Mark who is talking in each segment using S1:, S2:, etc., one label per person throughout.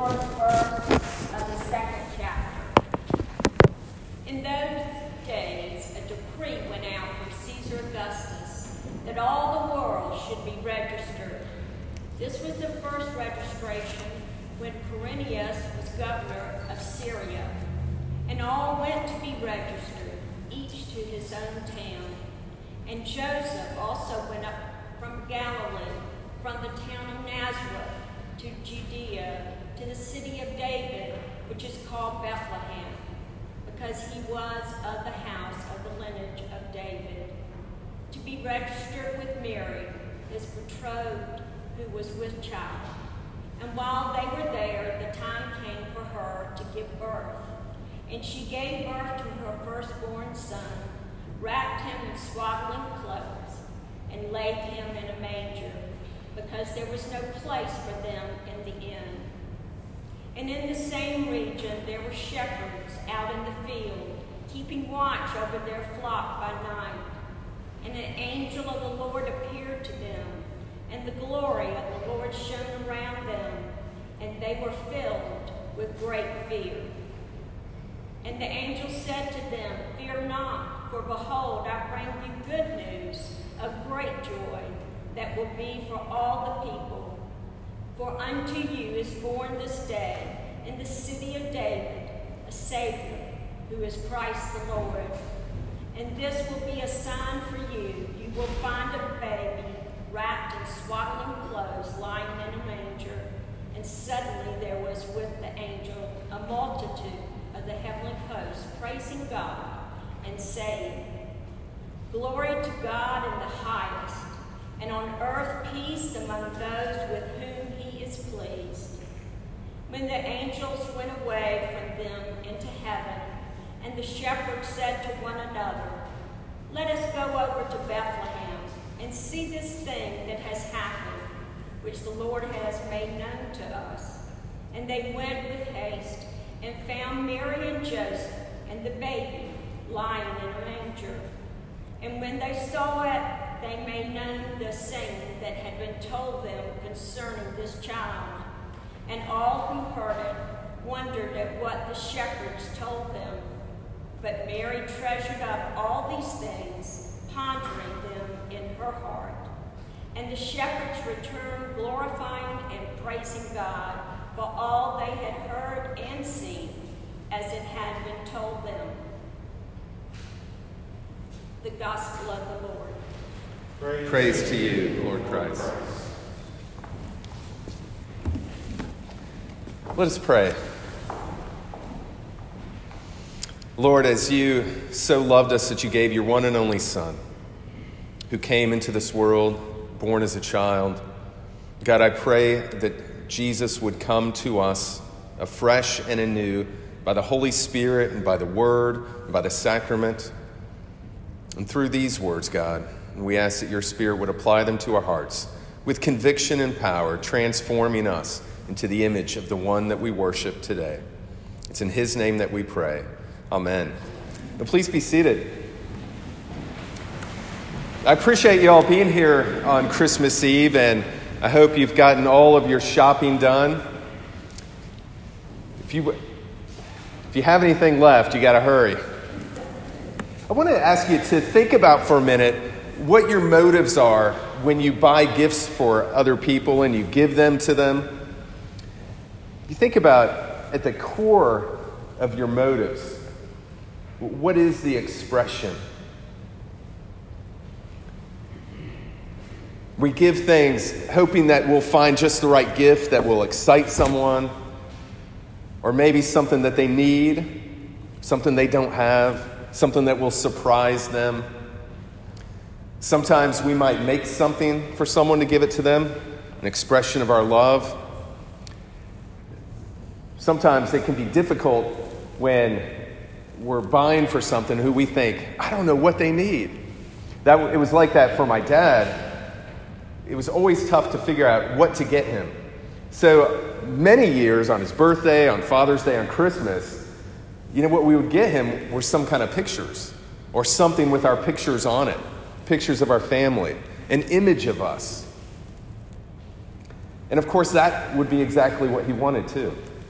S1: first verse of the second chapter. In those days, a decree went out from Caesar Augustus that all the world should be registered. This was the first registration when Quirinius was governor of Syria, and all went to be registered, each to his own town. And Joseph also went up from Galilee, from the town of Nazareth, to Judea, to the city of David, which is called Bethlehem, because he was of the house of the lineage of David, to be registered with Mary, his betrothed, who was with child. And while they were there, the time came for her to give birth. And she gave birth to her firstborn son, wrapped him in swaddling clothes, and laid him in a manger, because there was no place for them in the inn. And in the same region there were shepherds out in the field, keeping watch over their flock by night. And an angel of the Lord appeared to them, and the glory of the Lord shone around them, and they were filled with great fear. And the angel said to them, "Fear not, for behold, I bring you good news of great joy that will be for all the people. For unto you is born this day in the city of David a Savior, who is Christ the Lord. And this will be a sign for you. You will find a baby wrapped in swaddling clothes, lying in a manger." And suddenly there was with the angel a multitude of the heavenly hosts, praising God and saying, "Glory to God in the highest, and on earth peace among those with whom he is pleased." When the angels went away from them into heaven, and the shepherds said to one another, "Let us go over to Bethlehem and see this thing that has happened, which the Lord has made known to us." And they went with haste and found Mary and Joseph and the baby lying in a manger. And when they saw it, they made known the saying that had been told them concerning this child. And all who heard it wondered at what the shepherds told them. But Mary treasured up all these things, pondering them in her heart. And the shepherds returned, glorifying and praising God for all they had heard and seen, as it had been told them. The Gospel of the Lord.
S2: Praise to you, Lord Christ. Let us pray. Lord, as you so loved us that you gave your one and only Son, who came into this world, born as a child, God, I pray that Jesus would come to us afresh and anew by the Holy Spirit and by the Word and by the sacrament. And through these words, God, we ask that your Spirit would apply them to our hearts with conviction and power, transforming us into the image of the one that we worship today. It's in his name that we pray. Amen. Now, please be seated. I appreciate you all being here on Christmas Eve, and I hope you've gotten all of your shopping done. If you have anything left, you got to hurry. I want to ask you to think about for a minute what your motives are when you buy gifts for other people and you give them to them. You think about at the core of your motives, what is the expression? We give things hoping that we'll find just the right gift that will excite someone, or maybe something that they need, something they don't have, something that will surprise them. Sometimes we might make something for someone to give it to them, an expression of our love. Sometimes it can be difficult when we're buying for something who we think, I don't know what they need. It was like that for my dad. It was always tough to figure out what to get him. So many years on his birthday, on Father's Day, on Christmas, what we would get him were some kind of pictures or something with our pictures on it, pictures of our family, an image of us. And of course, that would be exactly what he wanted too.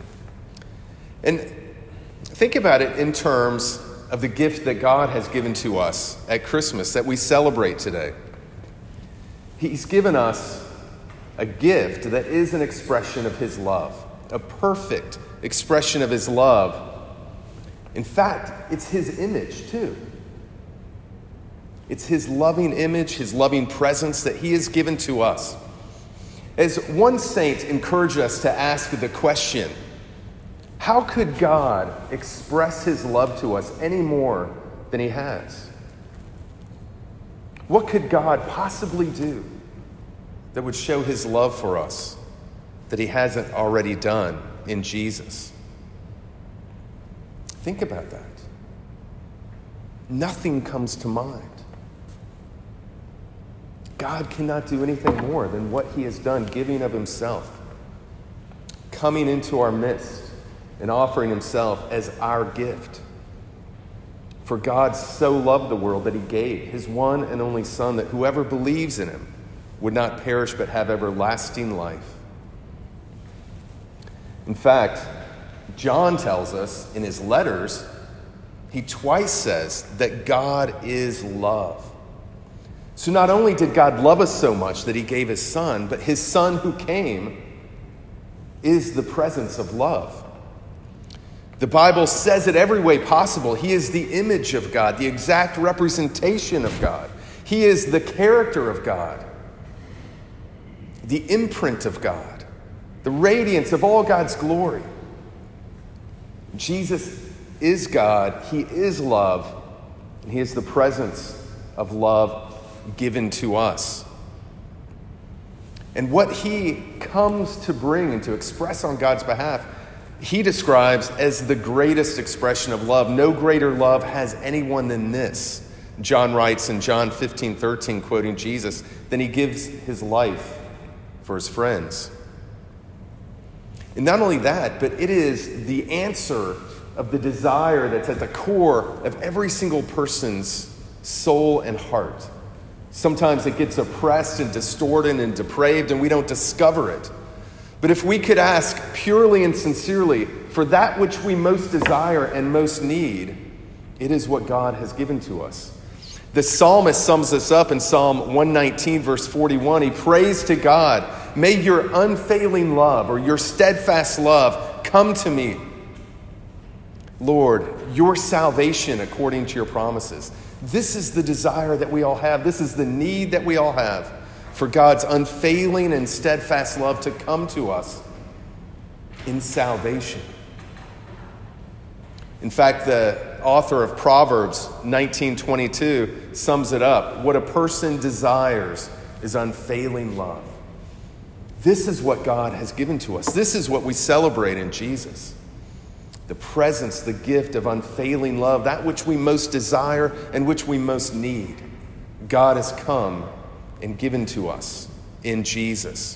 S2: And think about it in terms of the gift that God has given to us at Christmas that we celebrate today. He's given us a gift that is an expression of his love, a perfect expression of his love. In fact, it's his image too. It's his loving image, his loving presence that he has given to us. As one saint encouraged us to ask the question, how could God express his love to us any more than he has? What could God possibly do that would show his love for us that he hasn't already done in Jesus? Think about that. Nothing comes to mind. God cannot do anything more than what he has done, giving of himself, coming into our midst and offering himself as our gift. For God so loved the world that he gave his one and only Son, that whoever believes in him would not perish but have everlasting life. In fact, John tells us in his letters, he twice says that God is love. So not only did God love us so much that he gave his Son, but his Son who came is the presence of love. The Bible says it every way possible. He is the image of God, the exact representation of God. He is the character of God, the imprint of God, the radiance of all God's glory. Jesus is God, he is love, and he is the presence of love given to us. And what he comes to bring and to express on God's behalf, he describes as the greatest expression of love. No greater love has anyone than this. John writes in John 15:13, quoting Jesus, then he gives his life for his friends. And not only that, but it is the answer of the desire that's at the core of every single person's soul and heart. Sometimes it gets oppressed and distorted and depraved, and we don't discover it. But if we could ask purely and sincerely for that which we most desire and most need, it is what God has given to us. The psalmist sums this up in Psalm 119, verse 41. He prays to God, may your unfailing love or your steadfast love come to me. Lord, your salvation according to your promises. This is the desire that we all have. This is the need that we all have for God's unfailing and steadfast love to come to us in salvation. In fact, the author of Proverbs 19:22 sums it up. What a person desires is unfailing love. This is what God has given to us. This is what we celebrate in Jesus. The presence, the gift of unfailing love, that which we most desire and which we most need. God has come and given to us in Jesus.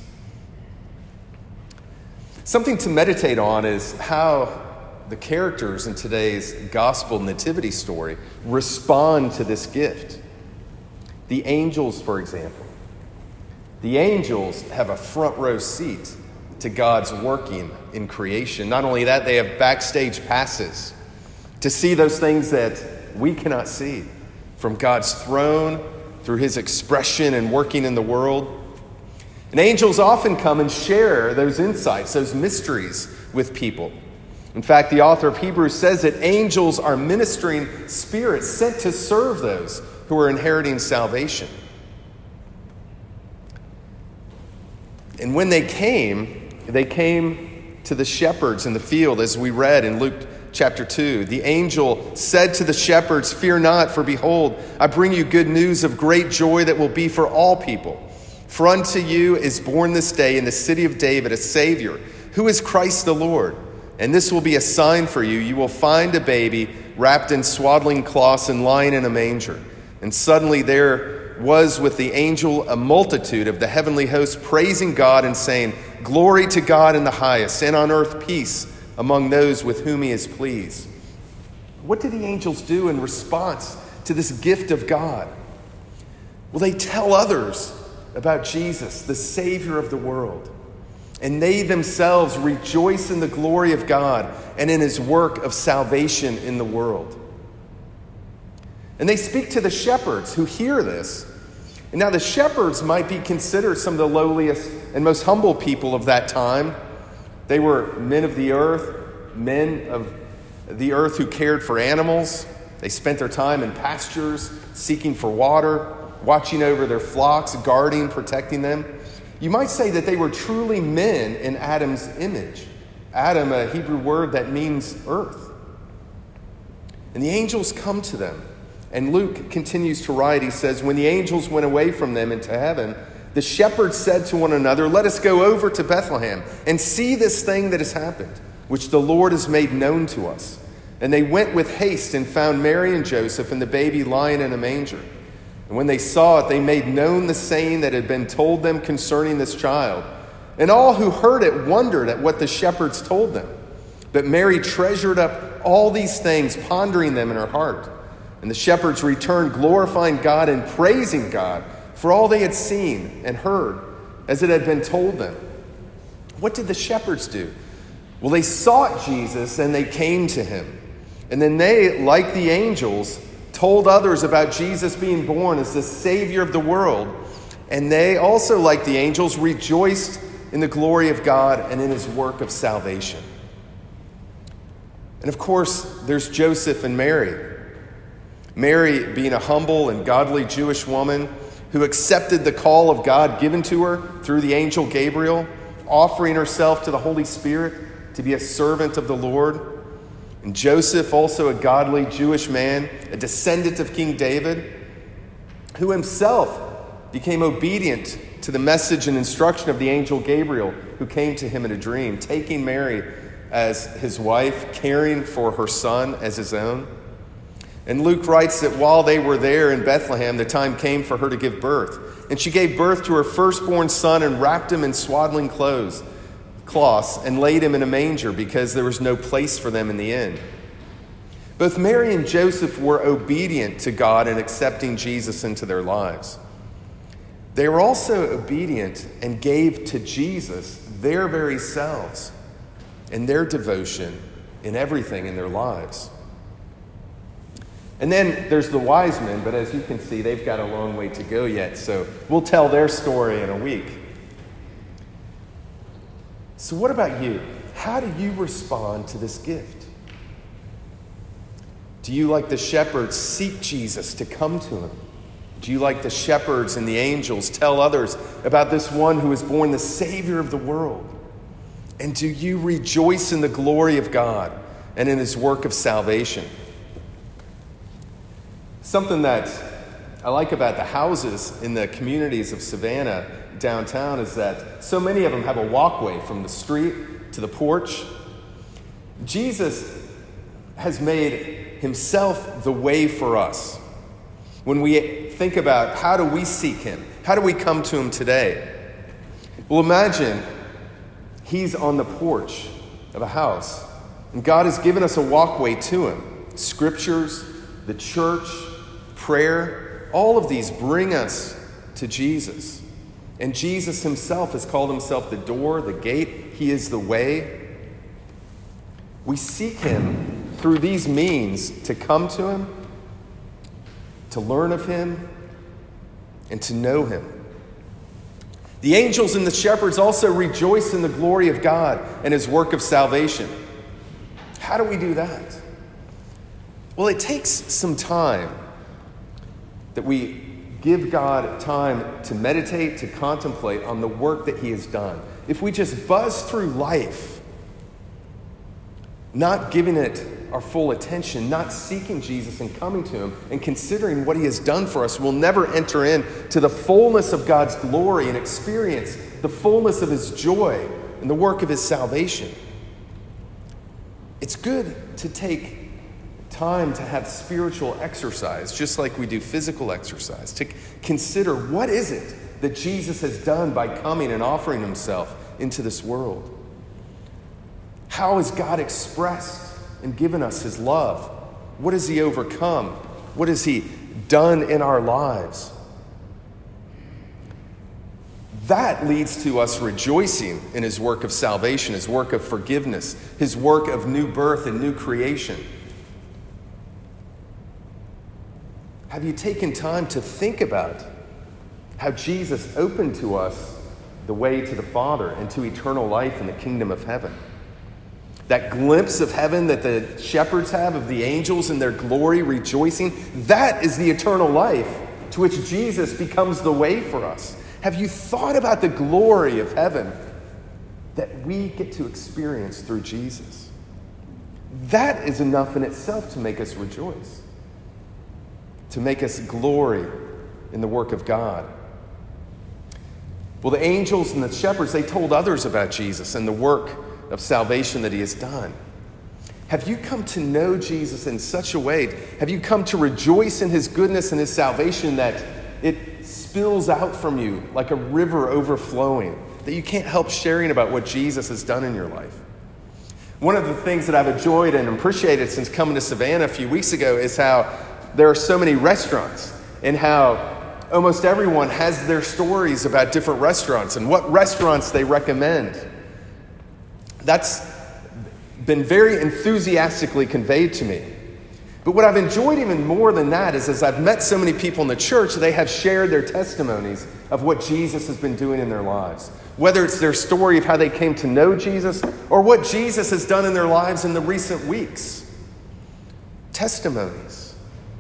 S2: Something to meditate on is how the characters in today's gospel nativity story respond to this gift. The angels, for example. The angels have a front row seat to God's working in creation. Not only that, they have backstage passes to see those things that we cannot see, from God's throne through his expression and working in the world. And angels often come and share those insights, those mysteries with people. In fact, the author of Hebrews says that angels are ministering spirits sent to serve those who are inheriting salvation. And when they came to the shepherds in the field, as we read in Luke chapter 2. The angel said to the shepherds, fear not, for behold, I bring you good news of great joy that will be for all people. For unto you is born this day in the city of David a Savior, who is Christ the Lord. And this will be a sign for you. You will find a baby wrapped in swaddling cloths and lying in a manger. And suddenly there was with the angel a multitude of the heavenly host praising God and saying, glory to God in the highest, and on earth peace among those with whom he is pleased. What did the angels do in response to this gift of God? Well, they tell others about Jesus, the Savior of the world. And they themselves rejoice in the glory of God and in his work of salvation in the world. And they speak to the shepherds who hear this. And now the shepherds might be considered some of the lowliest and most humble people of that time. They were men of the earth who cared for animals. They spent their time in pastures, seeking for water, watching over their flocks, guarding, protecting them. You might say that they were truly men in Adam's image. Adam, a Hebrew word that means earth. And the angels come to them. And Luke continues to write, he says, when the angels went away from them into heaven, the shepherds said to one another, let us go over to Bethlehem and see this thing that has happened, which the Lord has made known to us. And they went with haste and found Mary and Joseph and the baby lying in a manger. And when they saw it, they made known the saying that had been told them concerning this child. And all who heard it wondered at what the shepherds told them. But Mary treasured up all these things, pondering them in her heart. And the shepherds returned, glorifying God and praising God for all they had seen and heard, as it had been told them. What did the shepherds do? Well, they sought Jesus and they came to him. And then they, like the angels, told others about Jesus being born as the Savior of the world. And they also, like the angels, rejoiced in the glory of God and in his work of salvation. And of course, there's Joseph and Mary. Mary being a humble and godly Jewish woman who accepted the call of God given to her through the angel Gabriel, offering herself to the Holy Spirit to be a servant of the Lord. And Joseph, also a godly Jewish man, a descendant of King David, who himself became obedient to the message and instruction of the angel Gabriel, who came to him in a dream, taking Mary as his wife, caring for her son as his own. And Luke writes that while they were there in Bethlehem, the time came for her to give birth. And she gave birth to her firstborn son and wrapped him in swaddling cloths and laid him in a manger because there was no place for them in the inn. Both Mary and Joseph were obedient to God in accepting Jesus into their lives. They were also obedient and gave to Jesus their very selves and their devotion in everything in their lives. And then there's the wise men, but as you can see, they've got a long way to go yet, so we'll tell their story in a week. So what about you? How do you respond to this gift? Do you, like the shepherds, seek Jesus to come to him? Do you, like the shepherds and the angels, tell others about this one who is born the Savior of the world? And do you rejoice in the glory of God and in his work of salvation? Something that I like about the houses in the communities of Savannah downtown is that so many of them have a walkway from the street to the porch. Jesus has made himself the way for us. When we think about how do we seek him, how do we come to him today? Well, imagine he's on the porch of a house, and God has given us a walkway to him. Scriptures, the church, prayer, all of these bring us to Jesus. And Jesus himself has called himself the door, the gate. He is the way. We seek him through these means to come to him, to learn of him, and to know him. The angels and the shepherds also rejoice in the glory of God and his work of salvation. How do we do that? Well, it takes some time that we give God time to meditate, to contemplate on the work that he has done. If we just buzz through life, not giving it our full attention, not seeking Jesus and coming to him and considering what he has done for us, we'll never enter into the fullness of God's glory and experience the fullness of his joy and the work of his salvation. It's good to take time to have spiritual exercise, just like we do physical exercise, to consider what is it that Jesus has done by coming and offering himself into this world. How has God expressed and given us his love? What has he overcome? What has he done in our lives? That leads to us rejoicing in his work of salvation, his work of forgiveness, his work of new birth and new creation. Have you taken time to think about how Jesus opened to us the way to the Father and to eternal life in the kingdom of heaven? That glimpse of heaven that the shepherds have of the angels in their glory rejoicing, that is the eternal life to which Jesus becomes the way for us. Have you thought about the glory of heaven that we get to experience through Jesus? That is enough in itself to make us rejoice, to make us glory in the work of God. Well, the angels and the shepherds, they told others about Jesus and the work of salvation that he has done. Have you come to know Jesus in such a way? Have you come to rejoice in his goodness and his salvation that it spills out from you like a river overflowing, that you can't help sharing about what Jesus has done in your life? One of the things that I've enjoyed and appreciated since coming to Savannah a few weeks ago is how there are so many restaurants and how almost everyone has their stories about different restaurants and what restaurants they recommend. That's been very enthusiastically conveyed to me. But what I've enjoyed even more than that is as I've met so many people in the church, they have shared their testimonies of what Jesus has been doing in their lives. Whether it's their story of how they came to know Jesus or what Jesus has done in their lives in the recent weeks. Testimonies.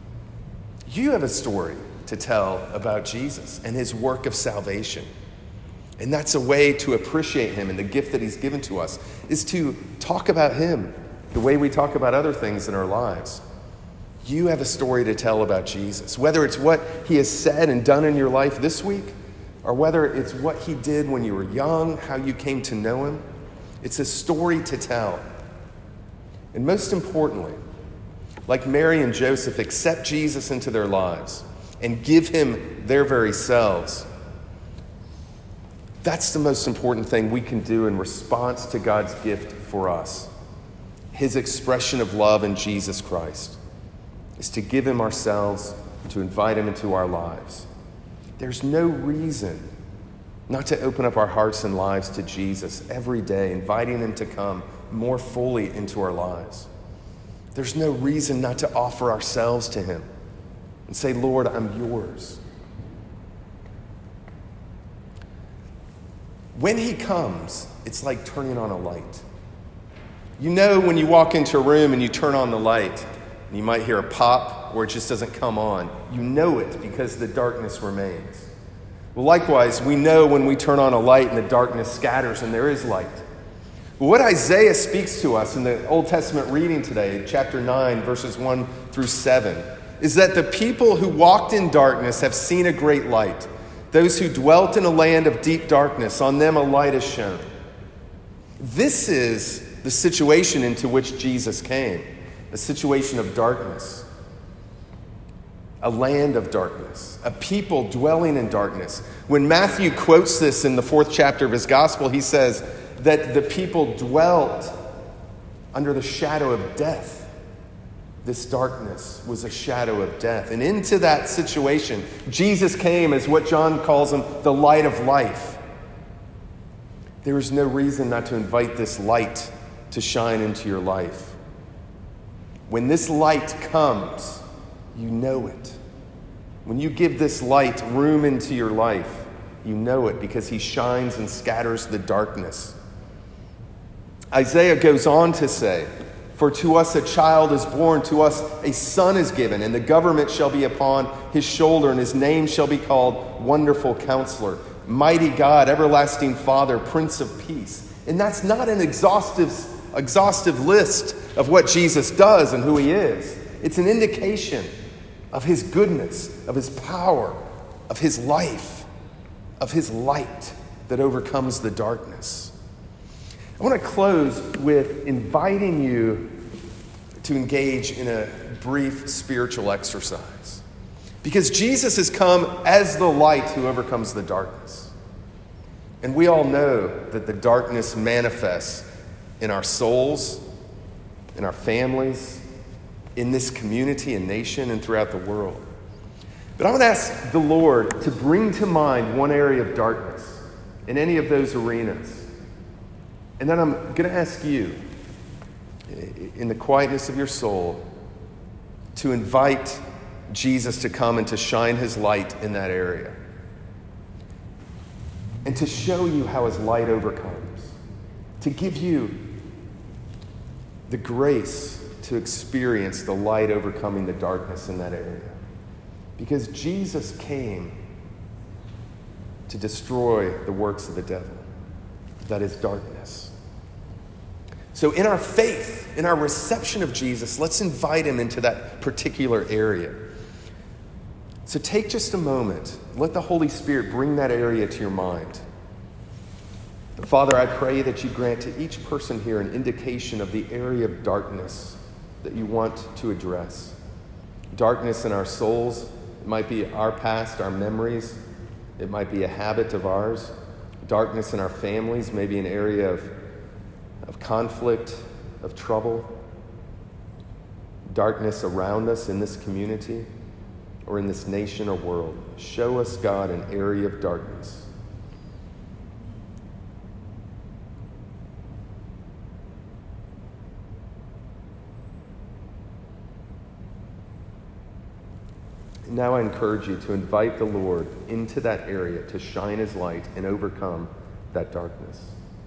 S2: You have a story to tell about Jesus and his work of salvation. And that's a way to appreciate him and the gift that he's given to us, is to talk about him the way we talk about other things in our lives. You have a story to tell about Jesus, whether it's what he has said and done in your life this week, or whether it's what he did when you were young, how you came to know him. It's a story to tell. And most importantly, like Mary and Joseph, accept Jesus into their lives and give him their very selves. That's the most important thing we can do in response to God's gift for us. His expression of love in Jesus Christ is to give him ourselves, to invite him into our lives. There's no reason not to open up our hearts and lives to Jesus every day, inviting him to come more fully into our lives. There's no reason not to offer ourselves to him and say, Lord, I'm yours. When he comes, it's like turning on a light. You know when you walk into a room and you turn on the light, and you might hear a pop or it just doesn't come on. You know it because the darkness remains. Well, likewise, we know when we turn on a light and the darkness scatters and there is light. Well, what Isaiah speaks to us in the Old Testament reading today, chapter 9, verses 1 through 7, is that the people who walked in darkness have seen a great light. Those who dwelt in a land of deep darkness, on them a light is shone. This is the situation into which Jesus came, a situation of darkness, a land of darkness, a people dwelling in darkness. When Matthew quotes this in the 4th chapter of his gospel, he says that the people dwelt under the shadow of death. This darkness was a shadow of death. And into that situation, Jesus came as what John calls him, the light of life. There is no reason not to invite this light to shine into your life. When this light comes, you know it. When you give this light room into your life, you know it because he shines and scatters the darkness. Isaiah goes on to say, for to us a child is born, to us a son is given, and the government shall be upon his shoulder, and his name shall be called Wonderful Counselor, Mighty God, Everlasting Father, Prince of Peace. And that's not an exhaustive list of what Jesus does and who he is. It's an indication of his goodness, of his power, of his life, of his light that overcomes the darkness. I want to close with inviting you to engage in a brief spiritual exercise. Because Jesus has come as the light who overcomes the darkness. And we all know that the darkness manifests in our souls, in our families, in this community and nation, and throughout the world. But I want to ask the Lord to bring to mind one area of darkness in any of those arenas. And then I'm going to ask you, in the quietness of your soul, to invite Jesus to come and to shine his light in that area. And to show you how his light overcomes. To give you the grace to experience the light overcoming the darkness in that area. Because Jesus came to destroy the works of the devil. That is darkness. So in our faith, in our reception of Jesus, let's invite him into that particular area. So take just a moment. Let the Holy Spirit bring that area to your mind. Father, I pray that you grant to each person here an indication of the area of darkness that you want to address. Darkness in our souls. It might be our past, our memories. It might be a habit of ours. Darkness in our families, maybe an area of conflict, of trouble. Darkness around us in this community or in this nation or world. Show us, God, an area of darkness. Now I encourage you to invite the Lord into that area to shine his light and overcome that darkness.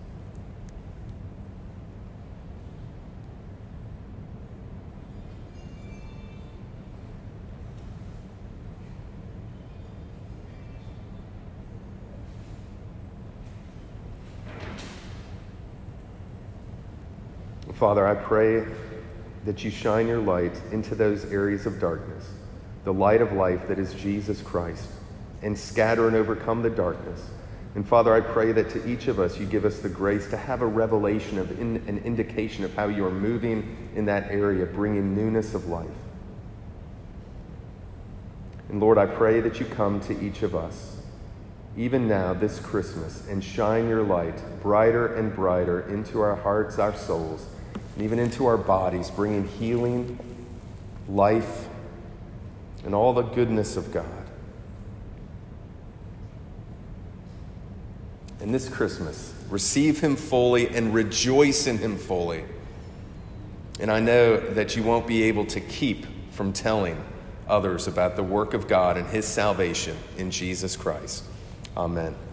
S2: Father, I pray that you shine your light into those areas of darkness, the light of life that is Jesus Christ, and scatter and overcome the darkness. And Father, I pray that to each of us, you give us the grace to have a revelation of an indication of how you are moving in that area, bringing newness of life. And Lord, I pray that you come to each of us, even now this Christmas, and shine your light brighter and brighter into our hearts, our souls, and even into our bodies, bringing healing, life, and all the goodness of God. And this Christmas, receive him fully and rejoice in him fully. And I know that you won't be able to keep from telling others about the work of God and his salvation in Jesus Christ. Amen.